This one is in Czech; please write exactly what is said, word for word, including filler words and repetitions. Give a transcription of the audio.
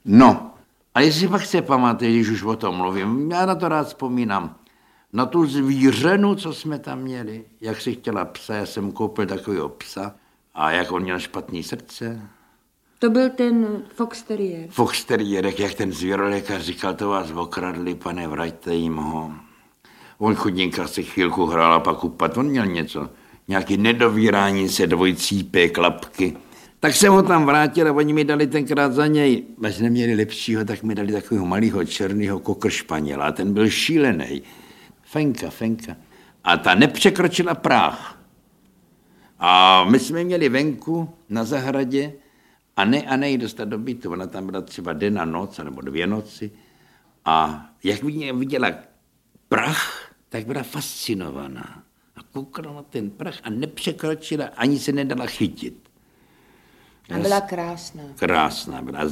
No, a jestli pak se pamatuješ, když už o tom mluvím, já na to rád vzpomínám, na tu zvířenu, co jsme tam měli, jak si chtěla psa, já jsem koupil takového psa a jak on měl špatný srdce. To byl ten Fox Terrier. Fox Terrier, jak ten zvěrolékař říkal, to vás okradli, pane, vraťte jim ho. On chudinka se chvílku hrál a pak upadl, on měl něco, nějaký nedovírání se, dvojcípé, klapky. Tak jsem ho tam vrátil a oni mi dali tenkrát za něj, až neměli lepšího, tak mi dali takového malého černého kokr španěla a ten byl šílený. Fenka, Fenka. A ta nepřekročila práh. A my jsme měli venku na zahradě a ne a nej dostat do bytu. Ona tam byla třeba den a noc, nebo dvě noci. A jak viděla prach, tak byla fascinovaná. A koukala na ten prach a nepřekročila, ani se nedala chytit. A byla krásná. Krásná byla.